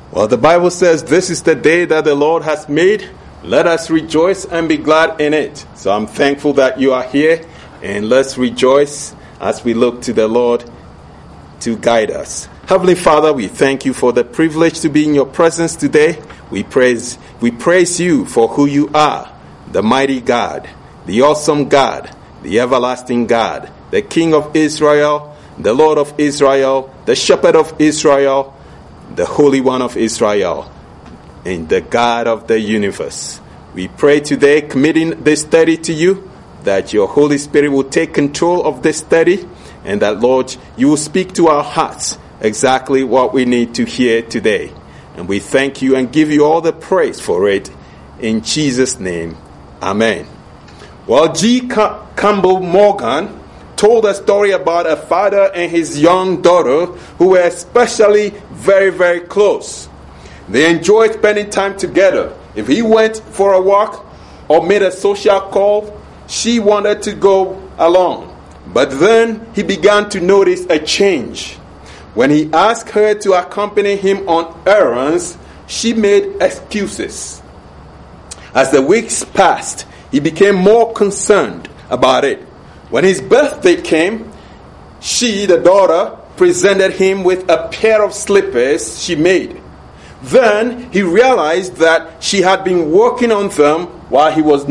Well, the Bible says this is the day that the Lord has made. Let us rejoice and be glad in it. So I'm thankful that you are here, and let's rejoice as we look to the Lord to guide us. Heavenly Father, we thank you for the privilege to be in your presence today. We praise you for who you are, the mighty God, the awesome God, the everlasting God, the King of Israel, the Lord of Israel, the Shepherd of Israel, the Holy One of Israel, and the God of the universe. We pray today, committing this study to you, that your Holy Spirit will take control of this study, and that, Lord, you will speak to our hearts exactly what we need to hear today. And we thank you and give you all the praise for it. In Jesus' name, amen. Well, G. Campbell Morgan told a story about a father and his young daughter who were especially very, very close. They enjoyed spending time together. If he went for a walk or made a social call, she wanted to go along. But then he began to notice a change. When he asked her to accompany him on errands, she made excuses. As the weeks passed, he became more concerned about it. When his birthday came, she, the daughter, presented him with a pair of slippers she made. Then he realized that she had been working on them while he was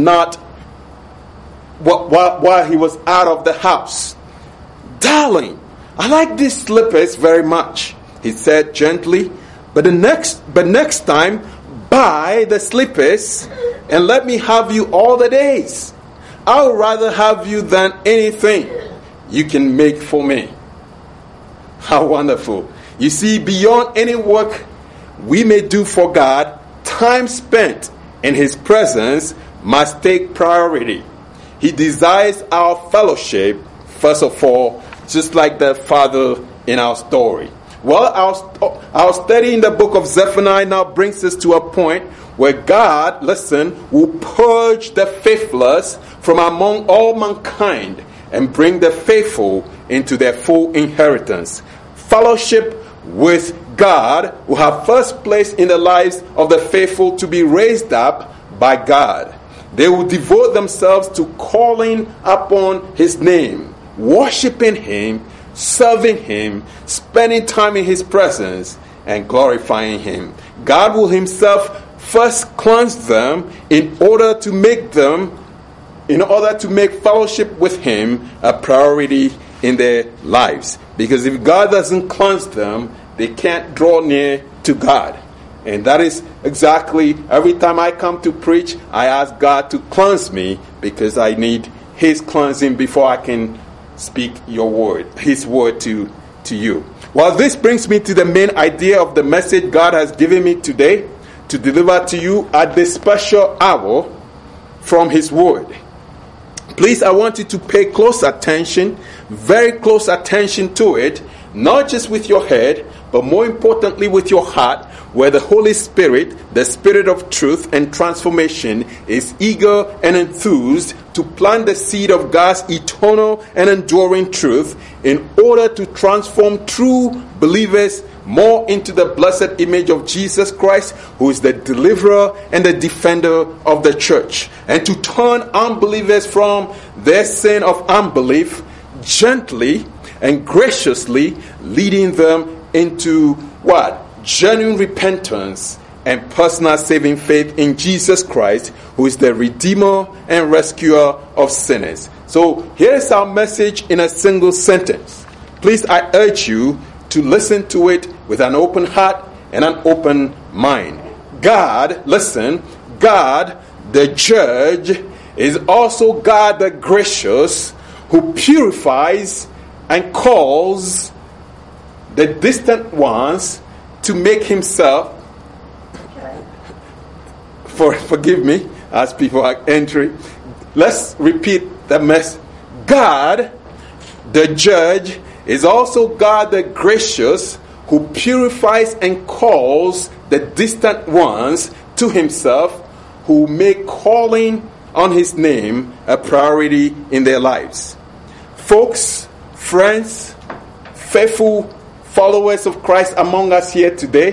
out of the house. "Darling, I like these slippers very much," he said gently. But next time, buy the slippers and let me have you all the days. I would rather have you than anything you can make for me." How wonderful. You see, beyond any work we may do for God, time spent in His presence must take priority. He desires our fellowship, first of all, just like the father in our story. Well, our study in the book of Zephaniah now brings us to a point where God, will purge the faithless from among all mankind and bring the faithful into their full inheritance. Fellowship with God will have first place in the lives of the faithful to be raised up by God. They will devote themselves to calling upon His name, worshiping Him, serving Him, spending time in His presence, and glorifying Him. God will Himself first cleanse them in order to make fellowship with Him a priority in their lives. Because if God doesn't cleanse them, they can't draw near to God. And that is exactly, every time I come to preach, I ask God to cleanse me, because I need His cleansing before I can speak your word, His word to you. Well, this brings me to the main idea of the message God has given me today to deliver to you at this special hour from His word. Please, I want you to pay close attention, very close attention to it, not just with your head, but more importantly with your heart, where the Holy Spirit, the Spirit of truth and transformation, is eager and enthused to plant the seed of God's eternal and enduring truth in order to transform true believers more into the blessed image of Jesus Christ, who is the deliverer and the defender of the church, and to turn unbelievers from their sin of unbelief, gently and graciously leading them into what? Genuine repentance and personal saving faith in Jesus Christ, who is the Redeemer and Rescuer of sinners. So here is our message in a single sentence. Please, I urge you to listen to it with an open heart and an open mind. God, God, the judge, is also God the gracious, who purifies and calls the distant ones to make Himself, forgive me as people are entering. Let's repeat the message. God, the judge, is also God the gracious, who purifies and calls the distant ones to Himself, who make calling on His name a priority in their lives. Folks, friends, faithful followers of Christ among us here today,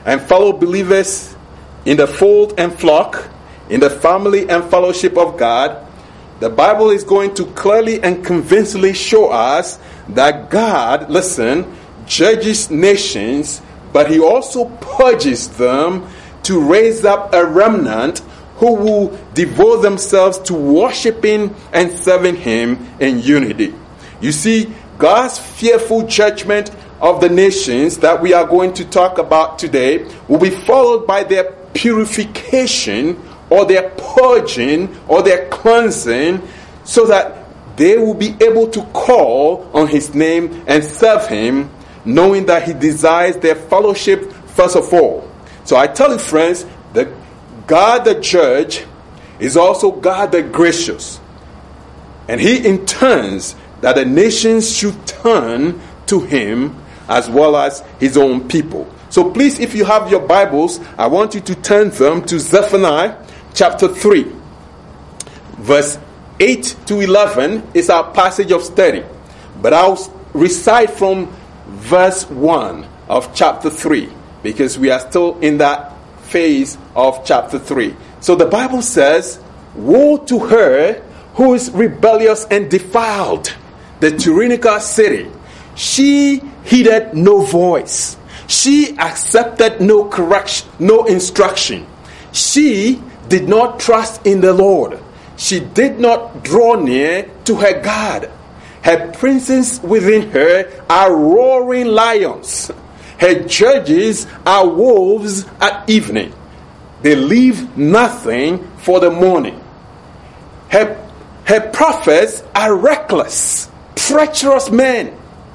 and fellow believers in the fold and flock, in the family and fellowship of God, the Bible is going to clearly and convincingly show us that God, listen, judges nations, but he also purges them to raise up a remnant who will devote themselves to worshiping and serving him in unity. You see, God's fearful judgment of the nations that we are going to talk about today will be followed by their purification or their purging or their cleansing, so that they will be able to call on his name and serve him, knowing that he desires their fellowship first of all. So I tell you, friends, that God the judge is also God the gracious. And he intends that the nations should turn to him as well as his own people. So please, if you have your Bibles, I want you to turn them to Zephaniah chapter 3. Verse 8 to 11 is our passage of study. But I'll recite from verse 1 of chapter 3, because we are still in that phase of chapter 3. So the Bible says, "Woe to her who is rebellious and defiled, the tyrannical city. She heeded no voice. She accepted no correction, no instruction. She did not trust in the Lord. She did not draw near to her God. Her princes within her are roaring lions. Her judges are wolves at evening. They leave nothing for the morning. Her prophets are reckless, treacherous men.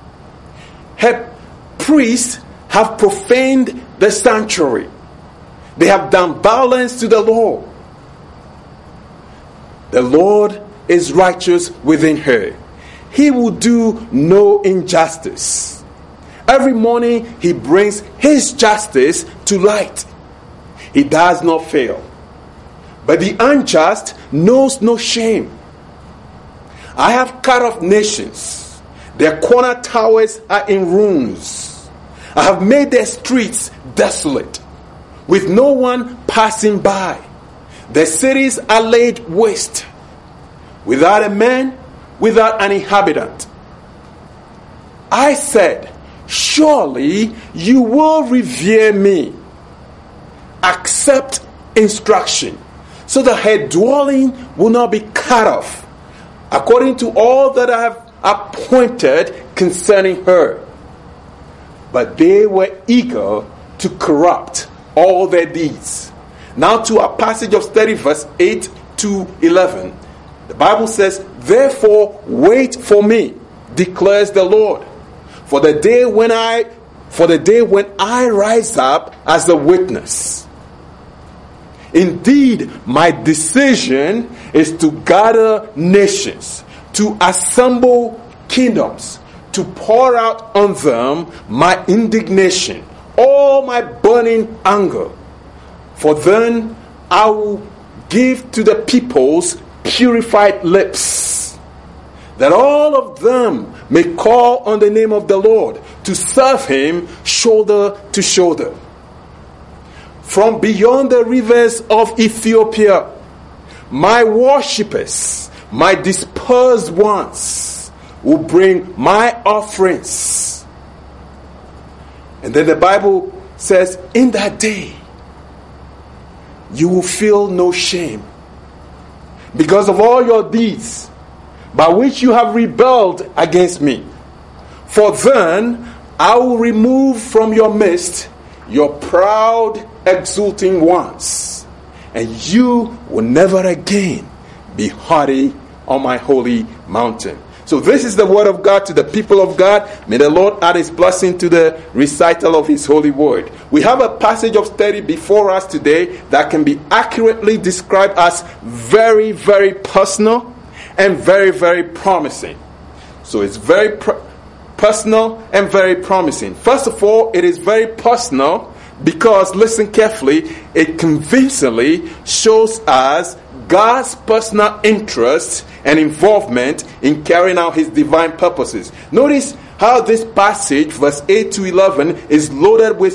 Her priests have profaned the sanctuary. They have done violence to the law. The Lord is righteous within her. He will do no injustice. Every morning he brings his justice to light. He does not fail. But the unjust knows no shame. I have cut off nations. Their corner towers are in ruins. I have made their streets desolate, with no one passing by. Their cities are laid waste, without a man, without an inhabitant. I said, surely you will revere me. Accept instruction, so that her dwelling will not be cut off, according to all that I have appointed concerning her. But they were eager to corrupt all their deeds. Now to our passage of study, verse 8 to 11. The Bible says, therefore wait for me, declares the Lord, for the day when I rise up as a witness. Indeed, my decision is to gather nations, to assemble kingdoms, to pour out on them my indignation, all my burning anger. For then I will give to the peoples purified lips, that all of them may call on the name of the Lord, to serve him shoulder to shoulder. From beyond the rivers of Ethiopia, my worshippers, my dispersed ones, will bring my offerings. And then the Bible says, in that day, you will feel no shame because of all your deeds by which you have rebelled against me. For then I will remove from your midst your proud, exulting ones, and you will never again be haughty on my holy mountain. So this is the word of God to the people of God. May the Lord add his blessing to the recital of his holy word. We have a passage of study before us today that can be accurately described as very, very personal and very, very promising. So it's very personal and very promising. First of all, it is very personal because, listen carefully, it convincingly shows us God's personal interest and involvement in carrying out his divine purposes. Notice how this passage, verse 8 to 11, is loaded with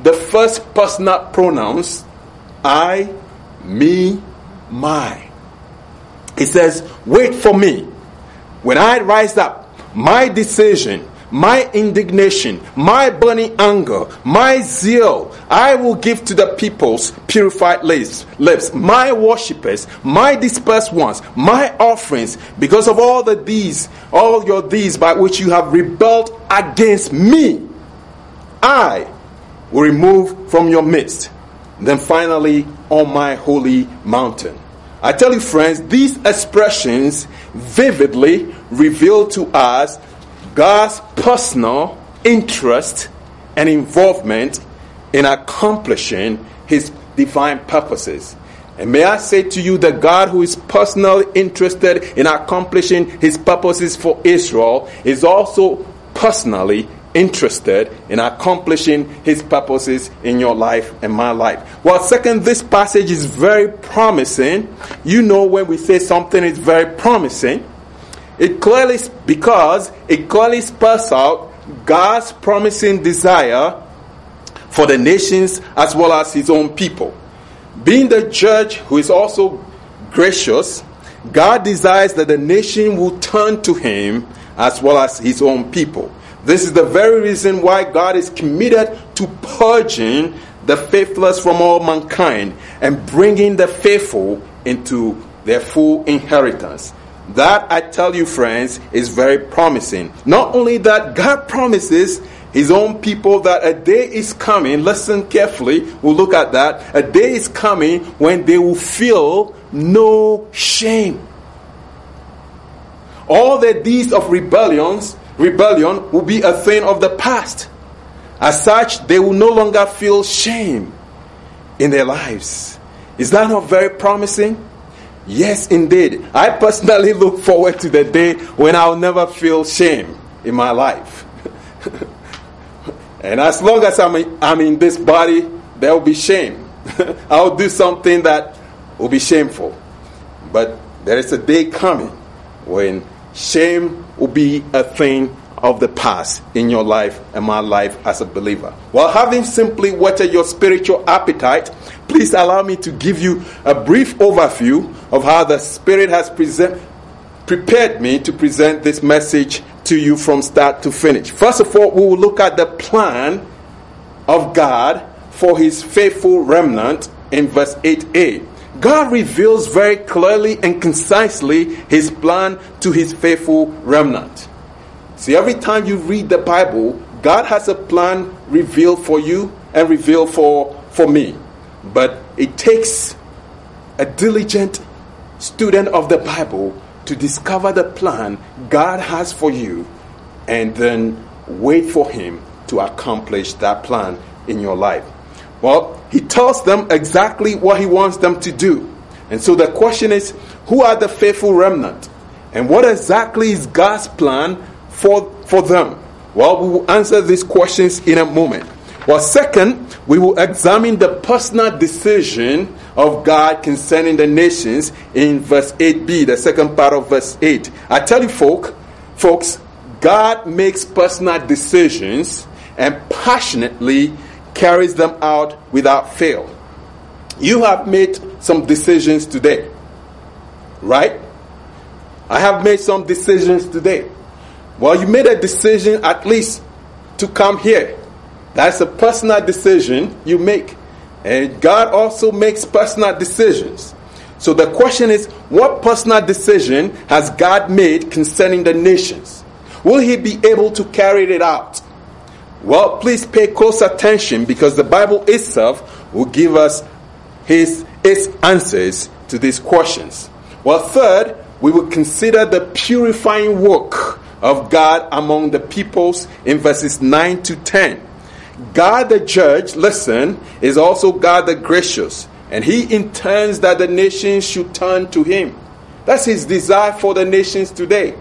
the first personal pronouns, I, me, my. He says, wait for me. When I rise up, my decision, my indignation, my burning anger, my zeal, I will give to the people's purified lips, my worshippers, my dispersed ones, my offerings, because of all your deeds by which you have rebelled against me, I will remove from your midst. Then finally, on my holy mountain. I tell you, friends, these expressions vividly reveal to us God's personal interest and involvement in accomplishing His divine purposes. And may I say to you that God, who is personally interested in accomplishing His purposes for Israel, is also personally interested in accomplishing His purposes in your life and my life. Well, second, this passage is very promising. You know, when we say something is very promising, because it clearly spells out God's promising desire for the nations as well as His own people. Being the judge who is also gracious, God desires that the nation will turn to Him as well as His own people. This is the very reason why God is committed to purging the faithless from all mankind and bringing the faithful into their full inheritance. That, I tell you, friends, is very promising. Not only that, God promises His own people that a day is coming. Listen carefully. We'll look at that. A day is coming when they will feel no shame. All their deeds of rebellion will be a thing of the past. As such, they will no longer feel shame in their lives. Is that not very promising? Yes, indeed. I personally look forward to the day when I'll never feel shame in my life. And as long as I'm in this body, there will be shame. I'll do something that will be shameful. But there is a day coming when shame will be a thing of the past in your life and my life as a believer. While having simply whetted your spiritual appetite, please allow me to give you a brief overview of how the Spirit has prepared me to present this message to you from start to finish. First of all, we will look at the plan of God for His faithful remnant in verse 8a. God reveals very clearly and concisely His plan to His faithful remnant. See, every time you read the Bible, God has a plan revealed for you and revealed for me. But it takes a diligent student of the Bible to discover the plan God has for you and then wait for Him to accomplish that plan in your life. Well, He tells them exactly what He wants them to do. And so the question is, who are the faithful remnant? And what exactly is God's plan for them? Well, we will answer these questions in a moment. Well, second, we will examine the personal decision of God concerning the nations in verse 8b, the second part of verse 8. I tell you, folks, God makes personal decisions and passionately carries them out without fail. You have made some decisions today, right? I have made some decisions today. Well, you made a decision at least to come here. That's a personal decision you make. And God also makes personal decisions. So the question is, what personal decision has God made concerning the nations? Will He be able to carry it out? Well, please pay close attention, because the Bible itself will give us its answers to these questions. Well, third, we will consider the purifying work of God among the peoples in verses 9 to 10. God the judge, listen, is also God the gracious, and He intends that the nations should turn to Him. That's His desire for the nations today.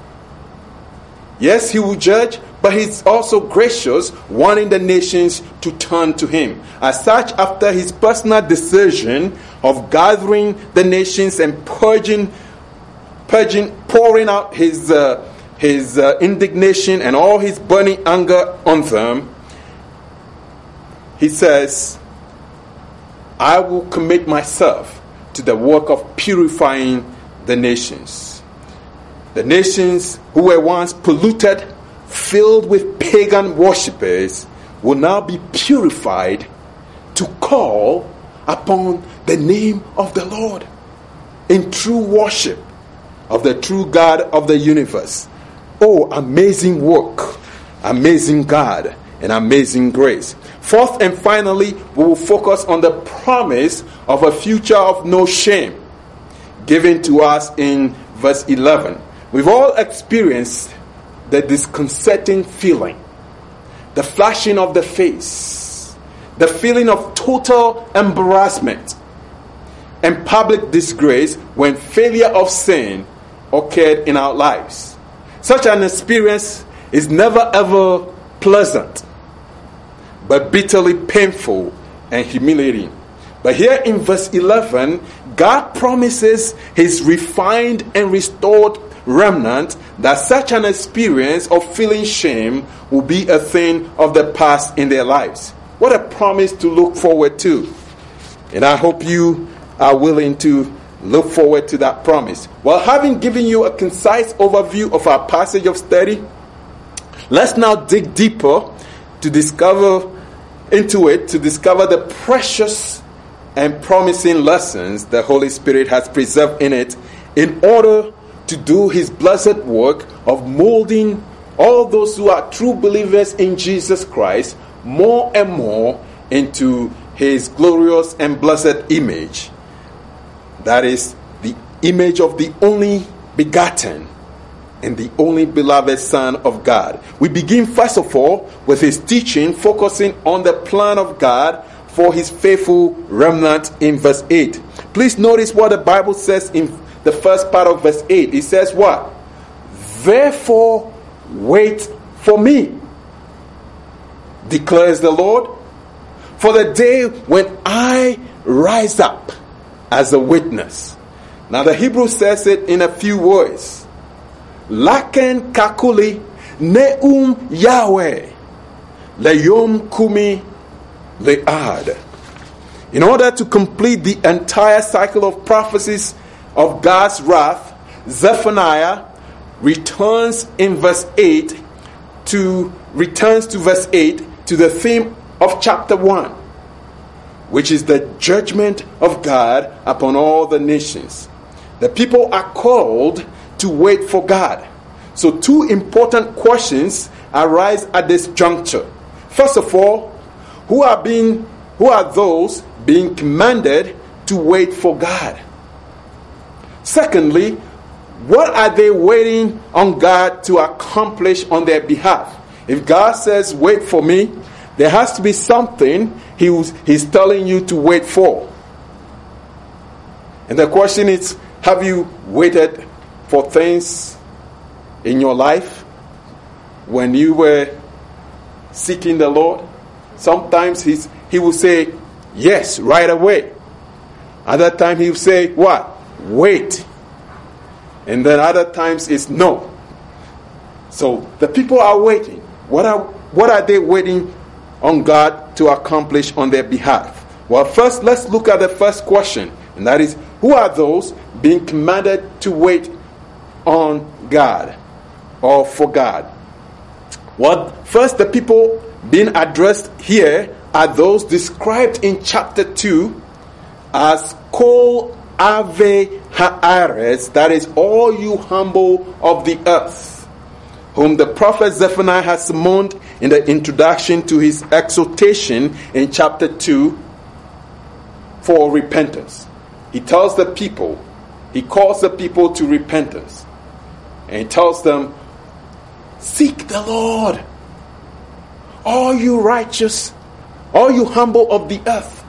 Yes, He will judge, but He's also gracious, wanting the nations to turn to Him. As such, after His personal decision of gathering the nations and pouring out His indignation and all His burning anger on them, he says, I will commit myself to the work of purifying the nations. The nations who were once polluted, filled with pagan worshippers, will now be purified to call upon the name of the Lord in true worship of the true God of the universe. Oh, amazing work, amazing God, and amazing grace. Fourth and finally, we will focus on the promise of a future of no shame given to us in verse 11. We've all experienced the disconcerting feeling, the flashing of the face, the feeling of total embarrassment and public disgrace when failure of sin occurred in our lives. Such an experience is never ever pleasant, but bitterly painful and humiliating. But here in verse 11, God promises his refined and restored remnant that such an experience of feeling shame will be a thing of the past in their lives. What a promise to look forward to. And I hope you are willing to look forward to that promise. Well, having given you a concise overview of our passage of study, let's now dig deeper to discover the precious and promising lessons the Holy Spirit has preserved in it in order to do his blessed work of molding all those who are true believers in Jesus Christ more and more into his glorious and blessed image. That is the image of the only begotten and the only beloved Son of God. We begin first of all with his teaching, focusing on the plan of God for his faithful remnant in verse 8. Please notice what the Bible says in the first part of verse 8. It says what? Therefore wait for me, declares the Lord, for the day when I rise up as a witness. Now the Hebrew says it in a few words. Laken kakuli neum Yahweh leyom kumi lead. In order to complete the entire cycle of prophecies of God's wrath, Zephaniah returns to verse 8 to the theme of chapter 1, which is the judgment of God upon all the nations. The people are called to wait for God. So two important questions arise at this juncture. First of all, who are those being commanded to wait for God? Secondly, what are they waiting on God to accomplish on their behalf? If God says, wait for me, there has to be something he's telling you to wait for. And the question is, have you waited for things in your life when you were seeking the Lord? Sometimes he will say, yes, right away. Other times he will say, what? Wait. And then other times it's no. So the people are waiting. What are they waiting on God to accomplish on their behalf? Well, first let's look at the first question, and that is, who are those being commanded to wait on God or for God? Well, first, the people being addressed here are those described in chapter 2 as Kol Ave Haaretz, that is, all you humble of the earth, whom the prophet Zephaniah has summoned in the introduction to his exhortation in chapter 2 for repentance. He calls the people to repentance. And he tells them, seek the Lord, all you righteous, all you humble of the earth,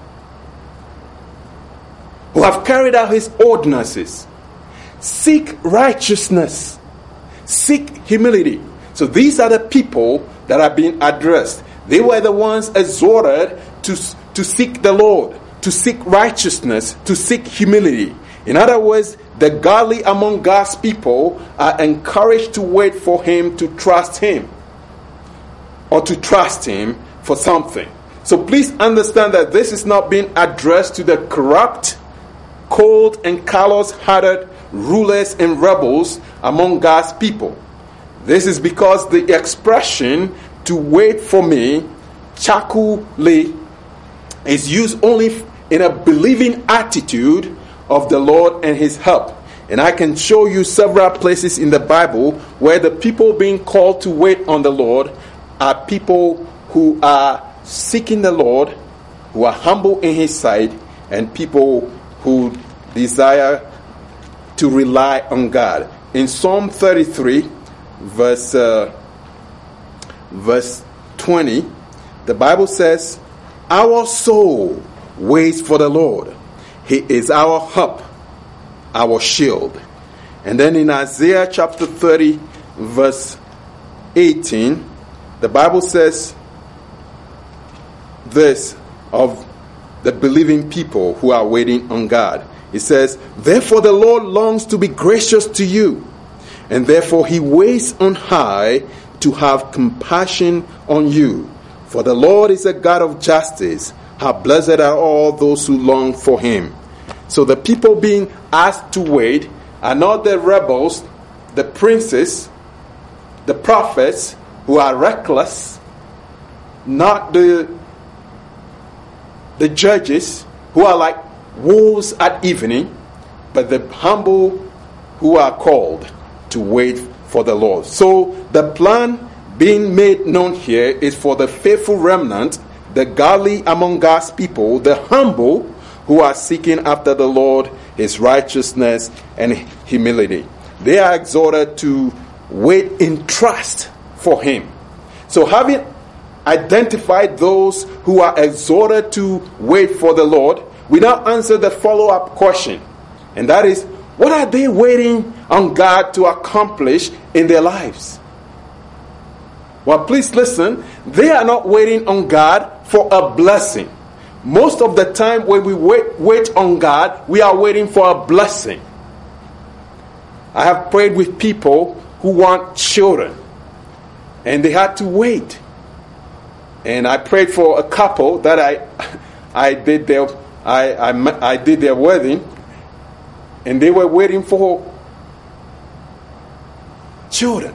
who have carried out his ordinances. Seek righteousness. Seek humility. So these are the people that are being addressed. They were the ones exhorted to seek the Lord, to seek righteousness, to seek humility. In other words, the godly among God's people are encouraged to wait for him, to trust him, or to trust him for something. So please understand that this is not being addressed to the corrupt, cold, and callous-hearted rulers and rebels among God's people. This is because the expression "to wait for me," chakule, is used only in a believing attitude of the Lord and His help. And I can show you several places in the Bible where the people being called to wait on the Lord are people who are seeking the Lord, who are humble in His sight, and people who desire to rely on God. In Psalm 33, verse 20, the Bible says, "Our soul waits for the Lord. He is our help, our shield." And then in Isaiah chapter 30, verse 18, the Bible says this of the believing people who are waiting on God. It says, "Therefore the Lord longs to be gracious to you, and therefore He waits on high to have compassion on you. For the Lord is a God of justice. How blessed are all those who long for Him." So the people being asked to wait are not the rebels, the princes, the prophets who are reckless, not the judges who are like wolves at evening, but the humble who are called to wait for the Lord. So the plan being made known here is for the faithful remnant, the godly among God's people, the humble who are seeking after the Lord, His righteousness and humility. They are exhorted to wait in trust for Him. So having identified those who are exhorted to wait for the Lord, we now answer the follow-up question. And that is, what are they waiting on God to accomplish in their lives? Well, please listen. They are not waiting on God for a blessing. Most of the time when we wait on God, we are waiting for a blessing. I have prayed with people who want children, and they had to wait. And I prayed for a couple that I did their wedding, and they were waiting for children.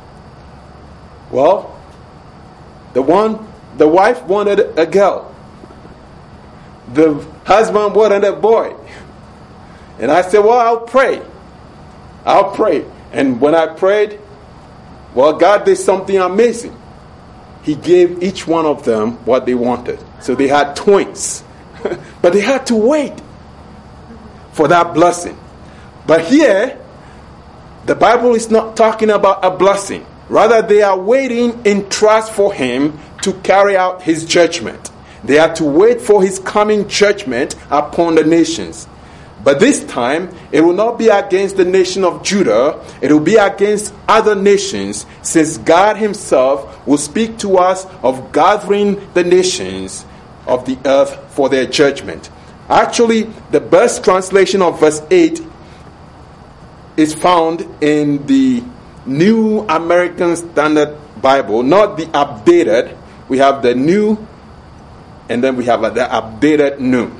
Well, the wife wanted a girl. The husband wanted a boy. And I said, well, I'll pray. And when I prayed, well, God did something amazing. He gave each one of them what they wanted. So they had twins. But they had to wait for that blessing. But here, the Bible is not talking about a blessing. Rather, they are waiting in trust for Him to carry out His judgment. They are to wait for His coming judgment upon the nations. But this time, it will not be against the nation of Judah. It will be against other nations, since God Himself will speak to us of gathering the nations of the earth for their judgment. Actually, the best translation of verse 8 is found in the New American Standard Bible, not the updated. We have the New, and then we have the updated New.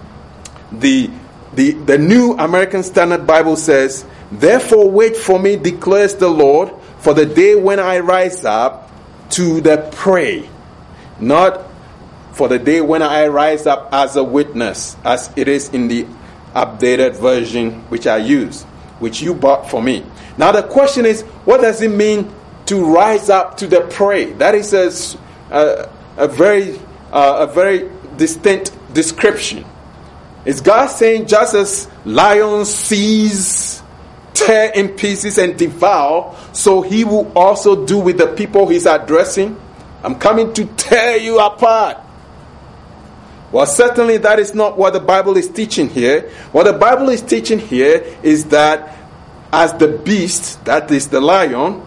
The New American Standard Bible says, "Therefore wait for me, declares the Lord, for the day when I rise up to the prey." Not for the day when I rise up as a witness, as it is in the updated version which I use, which you bought for me. Now the question is, what does it mean to rise up to the prey? That is a very distinct description. Is God saying just as lions seize, tear in pieces and devour, so He will also do with the people He's addressing? I'm coming to tear you apart. Well, certainly that is not what the Bible is teaching here. What the Bible is teaching here is that as the beast, that is the lion,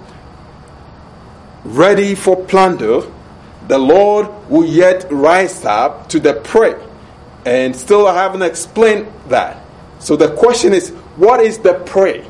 ready for plunder, the Lord will yet rise up to the prey. And still I haven't explained that. So the question is, what is the prey?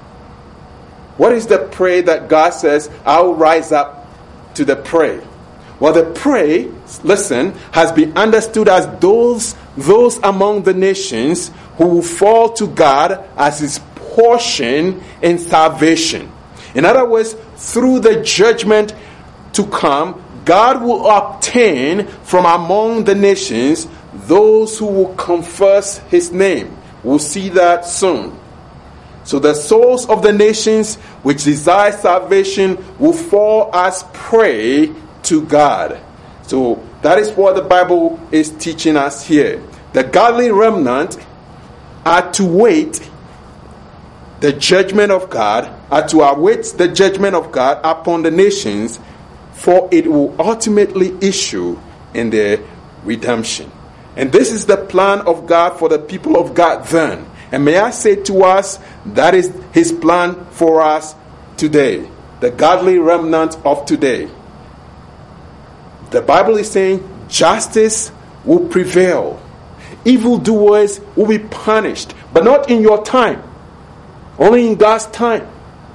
What is the prey that God says, I'll rise up to the prey? Well, the prey, listen, has been understood as those among the nations who will fall to God as his portion in salvation. In other words, through the judgment to come, God will obtain from among the nations those who will confess his name. We'll see that soon. So the souls of the nations which desire salvation will fall as prey to God. So that is what the Bible is teaching us here. The godly remnant are to wait the judgment of God, are to await the judgment of God upon the nations, for it will ultimately issue in their redemption. And this is the plan of God for the people of God then. And may I say to us, that is his plan for us today. The godly remnant of today. The Bible is saying justice will prevail. Evildoers will be punished. But not in your time. Only in God's time.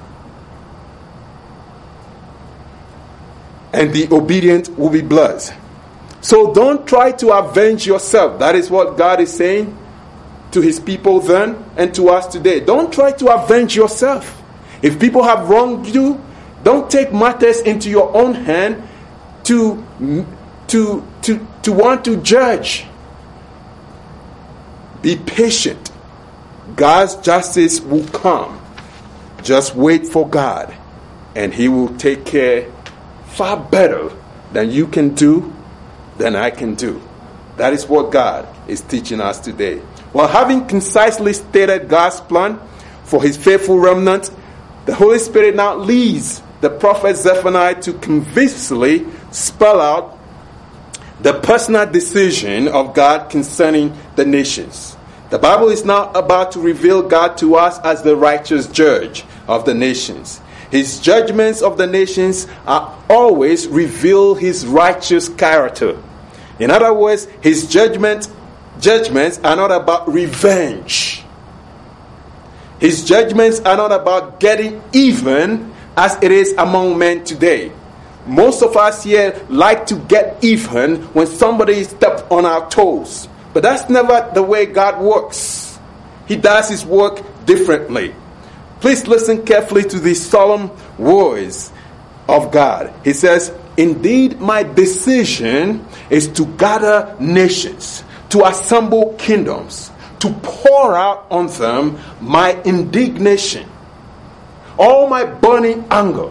And the obedient will be blessed. So don't try to avenge yourself. That is what God is saying to his people then and to us today. Don't try to avenge yourself. If people have wronged you, don't take matters into your own hand to want to judge. Be patient. God's justice will come. Just wait for God, and he will take care far better than you can do, than I can do. That is what God is teaching us today. Well, having concisely stated God's plan for his faithful remnant, the Holy Spirit now leads the prophet Zephaniah to convincingly spell out the personal decision of God concerning the nations. The Bible is now about to reveal God to us as the righteous judge of the nations. His judgments of the nations are always reveal his righteous character. In other words, his judgments are not about revenge. His judgments are not about getting even as it is among men today. Most of us here like to get even when somebody steps on our toes. But that's never the way God works. He does his work differently. Please listen carefully to these solemn words of God. He says, "Indeed, my decision is to gather nations, to assemble kingdoms, to pour out on them my indignation, all my burning anger."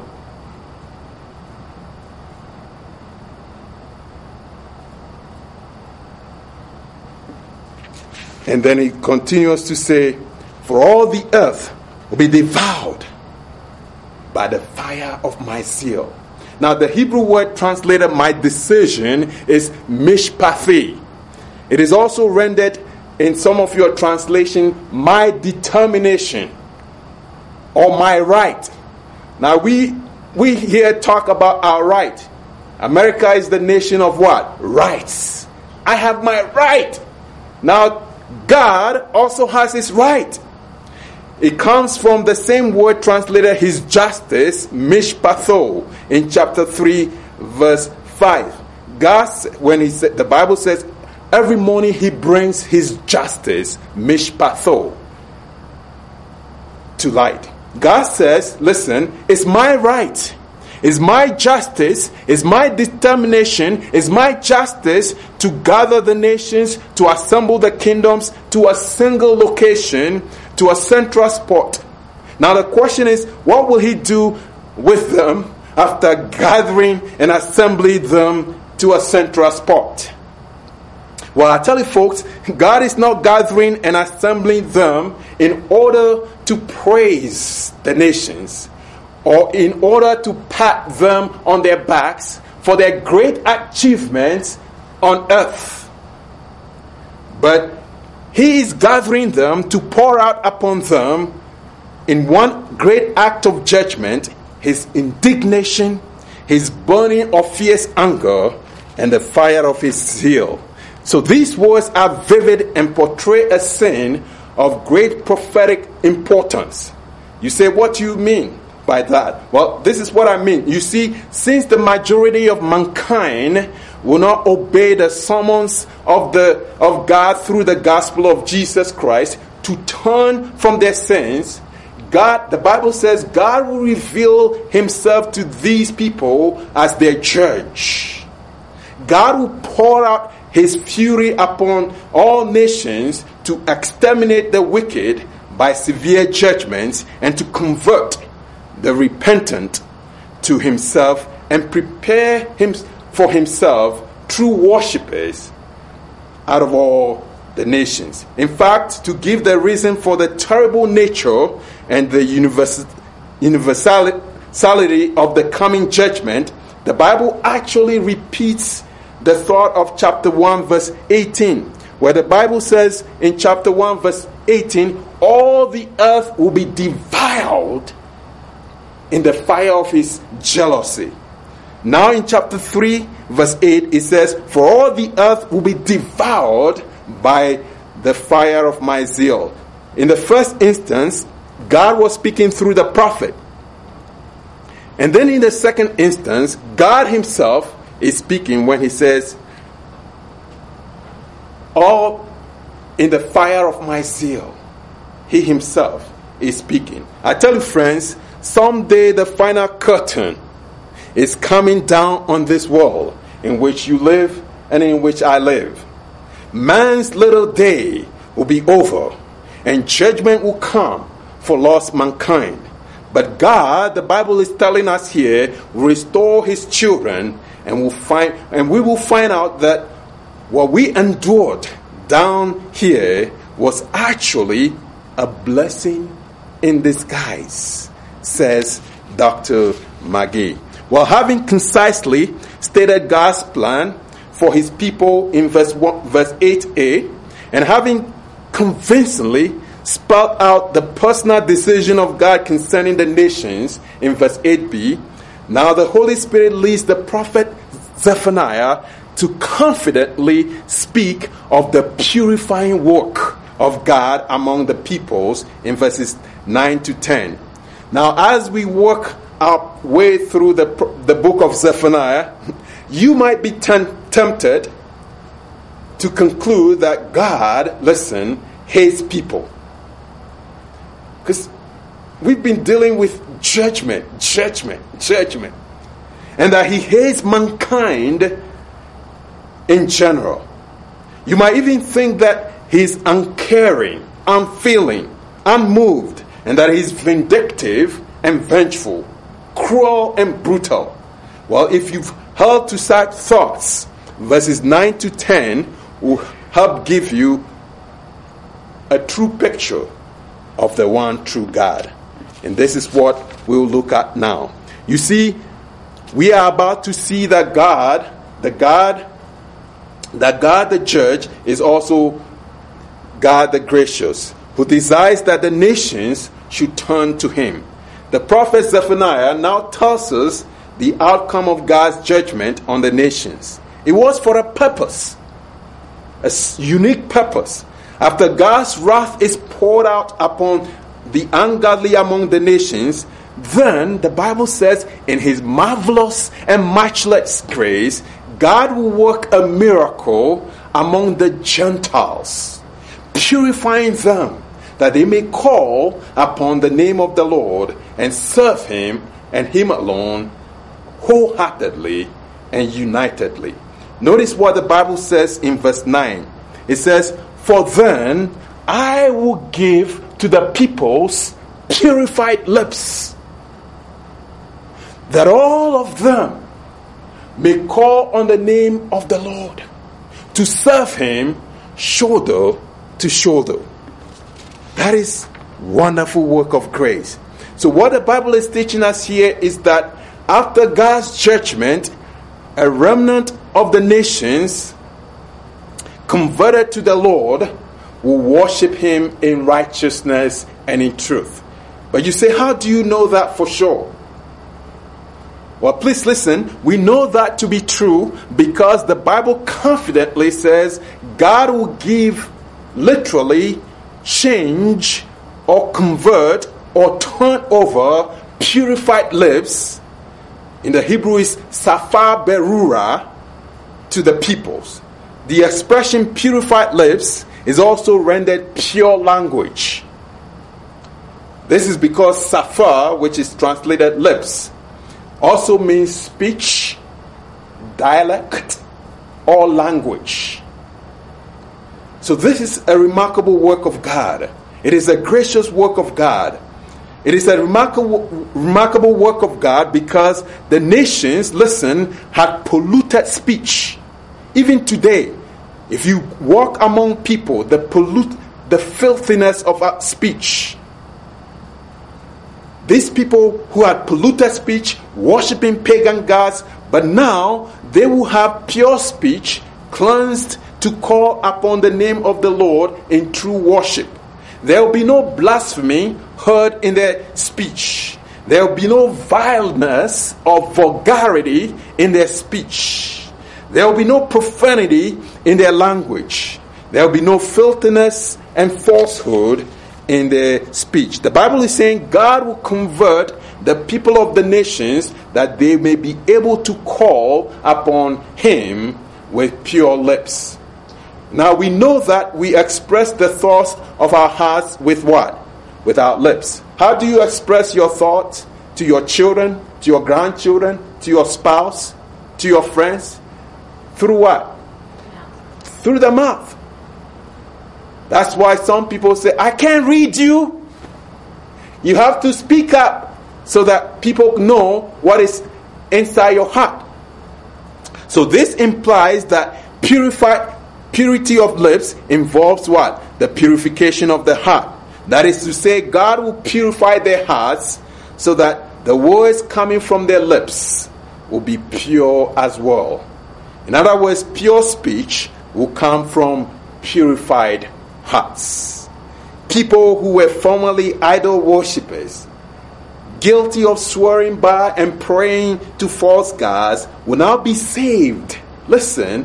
And then he continues to say, "For all the earth will be devoured by the fire of my zeal." Now the Hebrew word translated "my decision" is mishpathi. It is also rendered in some of your translation, "my determination" or "my right." Now we here talk about our right. America is the nation of what? Rights. I have my right. Now God also has his right. It comes from the same word translated his justice, mishpatho, in chapter 3, verse 5. God, when he said, the Bible says, every morning he brings his justice, mishpatho, to light. God says, listen, it's my right. It's my justice, it's my determination, it's my justice to gather the nations, to assemble the kingdoms to a single location, to a central spot. Now the question is, what will he do with them after gathering and assembling them to a central spot? Well, I tell you folks, God is not gathering and assembling them in order to praise the nations, or in order to pat them on their backs for their great achievements on earth. But he is gathering them to pour out upon them in one great act of judgment, his indignation, his burning of fierce anger, and the fire of his zeal. So these words are vivid and portray a scene of great prophetic importance. You say, what do you mean? by that? Well, this is what I mean. You see, since the majority of mankind will not obey the summons of God through the gospel of Jesus Christ to turn from their sins, God, the Bible says, God will reveal himself to these people as their judge. God will pour out his fury upon all nations to exterminate the wicked by severe judgments and to convert the repentant to himself and prepare him for himself true worshippers out of all the nations. In fact, to give the reason for the terrible nature and the universality of the coming judgment, the Bible actually repeats the thought of chapter 1 verse 18, where the Bible says in chapter 1 verse 18, all the earth will be devoured in the fire of his jealousy. Now in chapter 3 verse 8 it says, for all the earth will be devoured by the fire of my zeal. In the first instance, God was speaking through the prophet. And then in the second instance, God himself is speaking when he says, all in the fire of my zeal. He himself is speaking. I tell you, friends, someday the final curtain is coming down on this world in which you live and in which I live. Man's little day will be over and judgment will come for lost mankind. But God, the Bible is telling us here, will restore his children, and we will find out that what we endured down here was actually a blessing in disguise, says Dr. Magee. Well, having concisely stated God's plan for his people in verse 8a, and having convincingly spelled out the personal decision of God concerning the nations in verse 8b, now the Holy Spirit leads the prophet Zephaniah to confidently speak of the purifying work of God among the peoples in verses 9 to 10. Now, as we work our way through the book of Zephaniah, you might be tempted to conclude that God, hates people. Because we've been dealing with judgment. And that he hates mankind in general. You might even think that he's uncaring, unfeeling, unmoved, and that he's vindictive and vengeful, cruel and brutal. Well, if you've held to such thoughts, verses 9 to 10 will help give you a true picture of the one true God. And this is what we'll look at now. You see, we are about to see that God the judge is also God the gracious, who desires that the nations should turn to him. The prophet Zephaniah now tells us the outcome of God's judgment on the nations. It was for a purpose, a unique purpose. After God's wrath is poured out upon the ungodly among the nations, then the Bible says, in his marvelous and matchless grace, God will work a miracle among the Gentiles, purifying them, that they may call upon the name of the Lord and serve him and him alone wholeheartedly and unitedly. Notice what the Bible says in verse 9. It says, for then I will give to the peoples purified lips, that all of them may call on the name of the Lord, to serve him shoulder to shoulder. That is wonderful work of grace. So what the Bible is teaching us here is that after God's judgment, a remnant of the nations converted to the Lord will worship him in righteousness and in truth. But you say, how do you know that for sure? Well, please listen. We know that to be true because the Bible confidently says God will give, literally change or convert or turn over purified lips, in the Hebrew is safar berura, to the peoples. The expression purified lips is also rendered pure language. This is because safar, which is translated lips, also means speech, dialect, or language. So this is a remarkable work of God. It is a gracious work of God. It is a remarkable work of God because the nations, listen, had polluted speech. Even today, if you walk among people, they pollute the filthiness of our speech. These people who had polluted speech, worshipping pagan gods, but now they will have pure speech, cleansed to call upon the name of the Lord in true worship. There will be no blasphemy heard in their speech. There will be no vileness or vulgarity in their speech. There will be no profanity in their language. There will be no filthiness and falsehood in their speech. The Bible is saying God will convert the people of the nations that they may be able to call upon Him with pure lips. Now we know that we express the thoughts of our hearts with what? With our lips. How do you express your thoughts to your children, to your grandchildren, to your spouse, to your friends? Through what? Through the mouth. That's why some people say, I can't read you. You have to speak up so that people know what is inside your heart. So this implies that purity of lips involves what? The purification of the heart. That is to say, God will purify their hearts so that the words coming from their lips will be pure as well. In other words, pure speech will come from purified hearts. People who were formerly idol worshippers, guilty of swearing by and praying to false gods, will now be saved. Listen,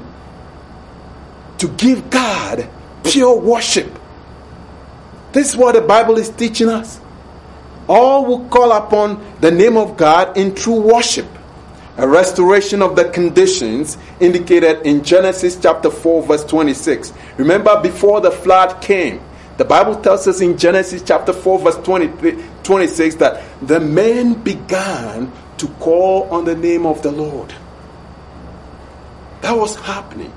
to give God pure worship. This is what the Bible is teaching us. All will call upon the name of God in true worship. A restoration of the conditions indicated in Genesis chapter 4 verse 26. Remember, before the flood came, the Bible tells us in Genesis chapter 4 verse 26 that the men began to call on the name of the Lord. That was happening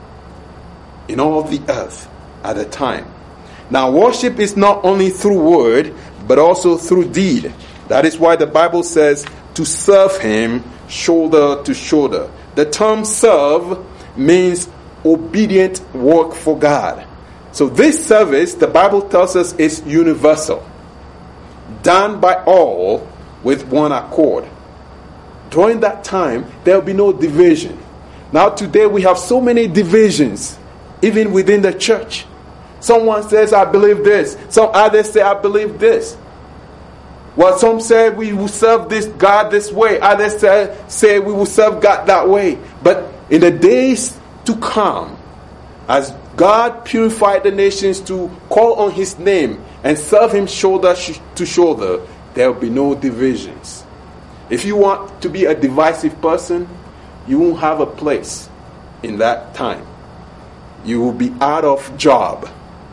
in all the earth at the time. Now, worship is not only through word, but also through deed. That is why the Bible says to serve Him shoulder to shoulder. The term serve means obedient work for God. So this service, the Bible tells us, is universal, done by all with one accord. During that time, there will be no division. Now today we have so many divisions, even within the church. Someone says, I believe this. Some others say, I believe this. Well, some say we will serve this God this way. Others say we will serve God that way. But in the days to come, as God purified the nations to call on His name and serve Him shoulder to shoulder, there will be no divisions. If you want to be a divisive person, you won't have a place in that time. You will be out of job.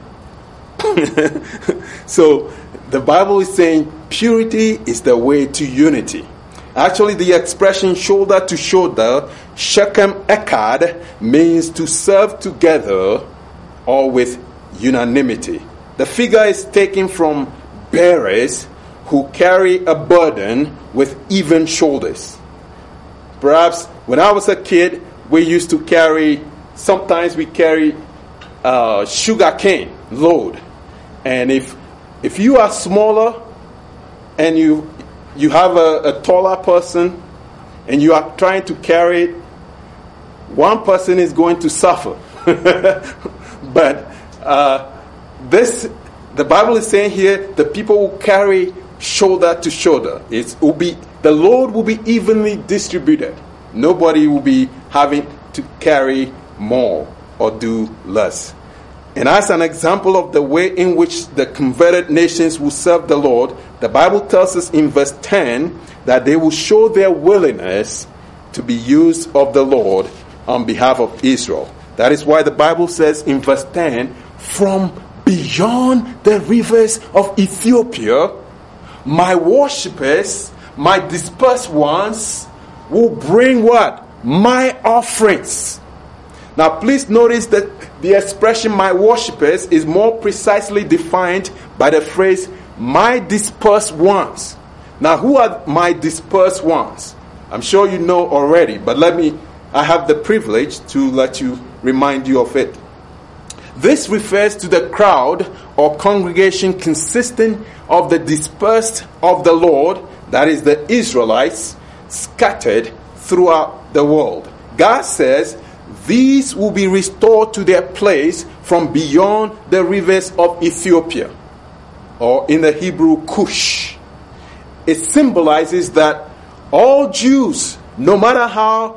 So the Bible is saying purity is the way to unity. Actually, the expression shoulder to shoulder, Shechem Echad, means to serve together or with unanimity. The figure is taken from bearers who carry a burden with even shoulders. Perhaps when I was a kid, we used to sometimes we carry sugar cane load. And if you are smaller and you have a taller person and you are trying to carry it, one person is going to suffer. But the Bible is saying here, the people will carry shoulder to shoulder. The load will be evenly distributed. Nobody will be having to carry more or do less. And as an example of the way in which the converted nations will serve the Lord, The Bible tells us in verse 10 that they will show their willingness to be used of the Lord on behalf of Israel. That is why the Bible says in verse 10, from beyond the rivers of Ethiopia, my worshippers, my dispersed ones, will bring what? My offerings. Now please notice that the expression my worshippers is more precisely defined by the phrase my dispersed ones. Now who are my dispersed ones? I'm sure you know already, but I have the privilege to let you remind you of it. This refers to the crowd or congregation consisting of the dispersed of the Lord, that is the Israelites, scattered throughout the world. God says these will be restored to their place from beyond the rivers of Ethiopia, or in the Hebrew, Cush. It symbolizes that all Jews, no matter how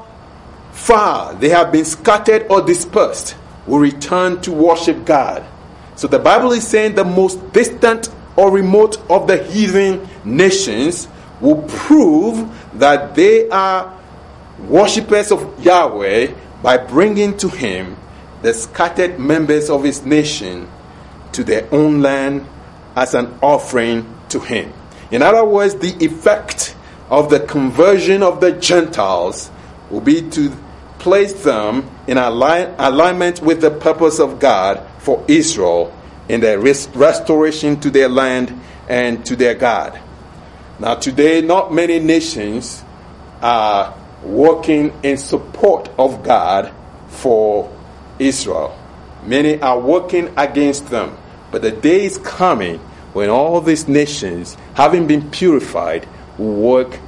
far they have been scattered or dispersed, will return to worship God. So the Bible is saying the most distant or remote of the heathen nations will prove that they are worshippers of Yahweh by bringing to him the scattered members of his nation to their own land as an offering to him. In other words, the effect of the conversion of the Gentiles will be to place them in alignment with the purpose of God for Israel in their restoration to their land and to their God. Now today, not many nations are working in support of God for Israel. Many are working against them. But the day is coming when all these nations, having been purified, will work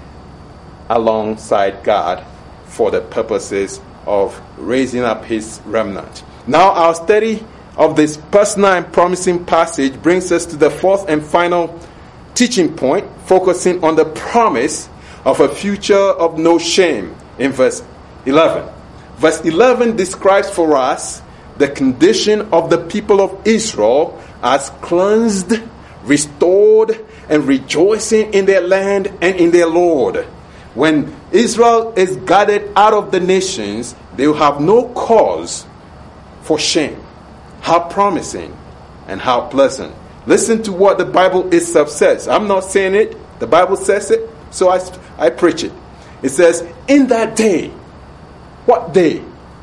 alongside God for the purposes of raising up his remnant. Now our study of this personal and promising passage brings us to the fourth and final teaching point, focusing on the promise of a future of no shame in verse 11. Verse 11 describes for us the condition of the people of Israel as cleansed, restored, and rejoicing in their land and in their Lord. When Israel is gathered out of the nations, they will have no cause for shame. How promising and how pleasant. Listen to what the Bible itself says. I'm not saying it. The Bible says it, so I preach it. It says, in that day. What day?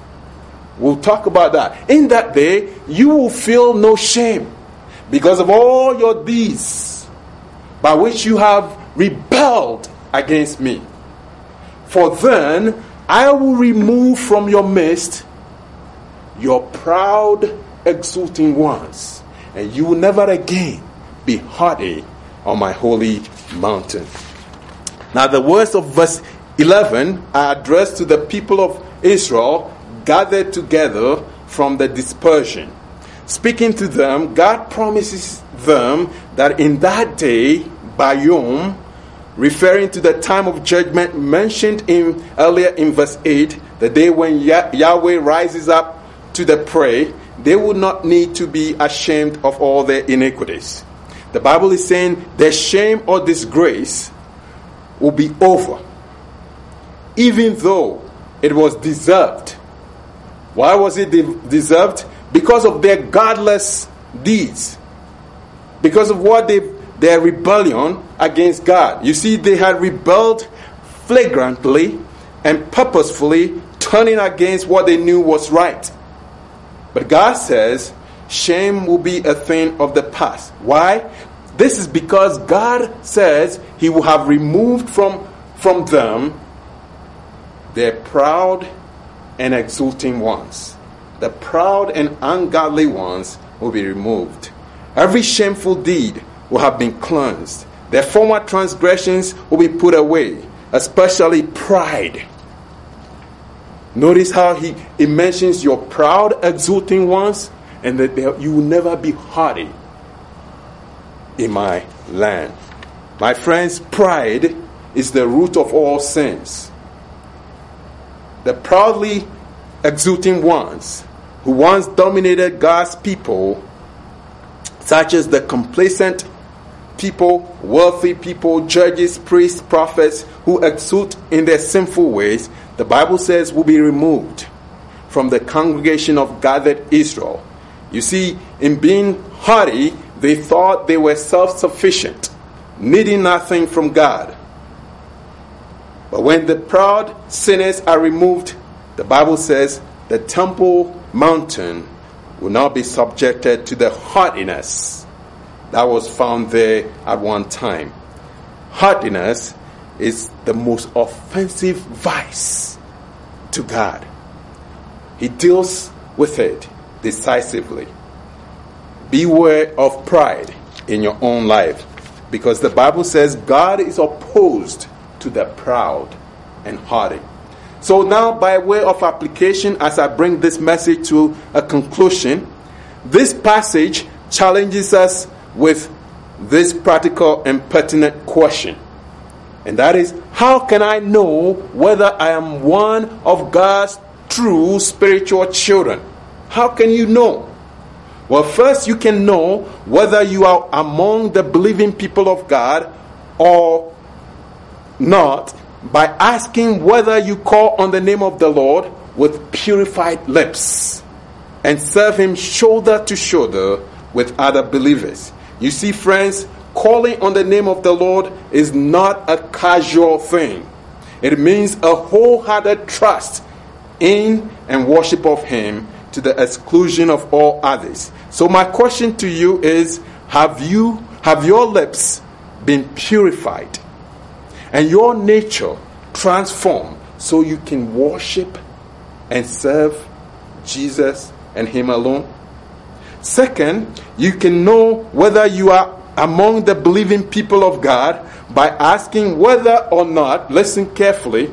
We'll talk about that. In that day, you will feel no shame because of all your deeds by which you have rebelled against me. For then I will remove from your midst your proud, exulting ones, and you will never again be haughty on my holy mountain. Now the words of verse 11 are addressed to the people of Israel gathered together from the dispersion. Speaking to them, God promises them that in that day, Bayom, referring to the time of judgment mentioned earlier in verse 8, the day when Yahweh rises up to the prey, they will not need to be ashamed of all their iniquities. The Bible is saying their shame or disgrace will be over, even though it was deserved. Why was it deserved? Because of their godless deeds. Because of what their rebellion against God. You see, they had rebelled flagrantly and purposefully, turning against what they knew was right. But God says shame will be a thing of the past. Why? This is because God says he will have removed from them their proud and exulting ones. The proud and ungodly ones will be removed. Every shameful deed will have been cleansed. Their former transgressions will be put away, especially pride. Notice how he mentions your proud, exulting ones, and that you will never be haughty in my land. My friends, pride is the root of all sins. The proudly exulting ones who once dominated God's people, such as the complacent people, wealthy people, judges, priests, prophets, who exult in their sinful ways, the Bible says will be removed from the congregation of gathered Israel. You see, in being haughty, they thought they were self-sufficient, needing nothing from God. But when the proud sinners are removed, the Bible says the temple mountain will not be subjected to the haughtiness that was found there at one time. Haughtiness is the most offensive vice to God. He deals with it decisively. Beware of pride in your own life, because the Bible says God is opposed to the proud and haughty. So now, by way of application, as I bring this message to a conclusion, this passage challenges us with this practical and pertinent question. And that is, how can I know whether I am one of God's true spiritual children? How can you know? Well, first you can know whether you are among the believing people of God or not by asking whether you call on the name of the Lord with purified lips and serve Him shoulder to shoulder with other believers. You see, friends, calling on the name of the Lord is not a casual thing. It means a wholehearted trust in and worship of Him to the exclusion of all others. So my question to you is, have your lips been purified and your nature transformed so you can worship and serve Jesus and Him alone? Second, you can know whether you are among the believing people of God by asking whether or not, listen carefully,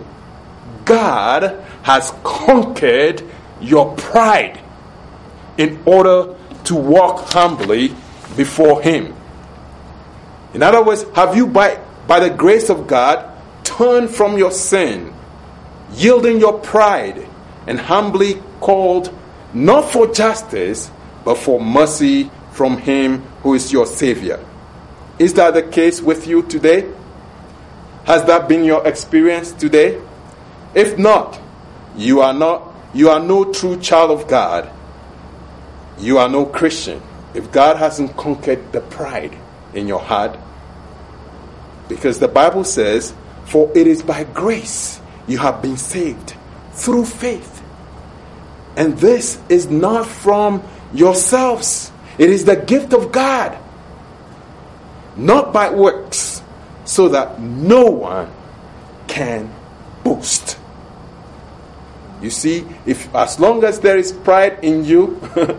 God has conquered your pride in order to walk humbly before Him. In other words, have you by the grace of God turned from your sin, yielding your pride, and humbly called not for justice but for mercy from Him who is your Savior? Is that the case with you today? Has that been your experience today? If not, you are no true child of God. You are no Christian if God hasn't conquered the pride in your heart. Because the Bible says, for it is by grace you have been saved through faith. And this is not from yourselves. It is the gift of God, not by works, so that no one can boast. You see, if as long as there is pride in you,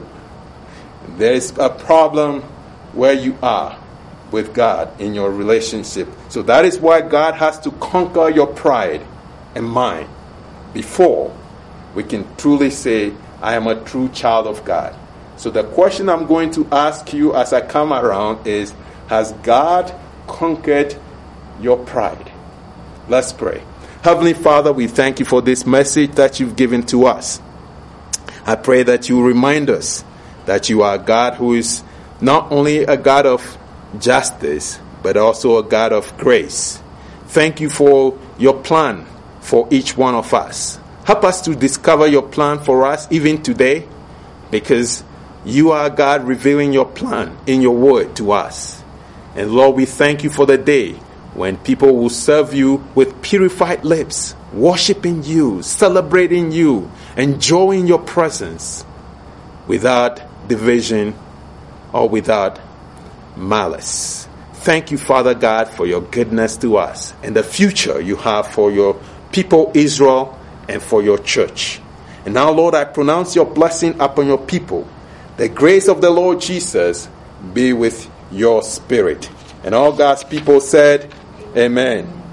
there is a problem where you are with God in your relationship. So that is why God has to conquer your pride and mine before we can truly say, I am a true child of God. So the question I'm going to ask you as I come around is, has God conquered your pride? Let's pray. Heavenly Father, we thank you for this message that you've given to us. I pray that you remind us that you are a God who is not only a God of justice, but also a God of grace. Thank you for your plan for each one of us. Help us to discover your plan for us even today, because you are God revealing your plan in your word to us. And Lord, we thank you for the day when people will serve you with purified lips, worshiping you, celebrating you, enjoying your presence without division or without malice. Thank you, Father God, for your goodness to us and the future you have for your people Israel and for your church. And now, Lord, I pronounce your blessing upon your people. The grace of the Lord Jesus be with your spirit. And all God's people said, Amen.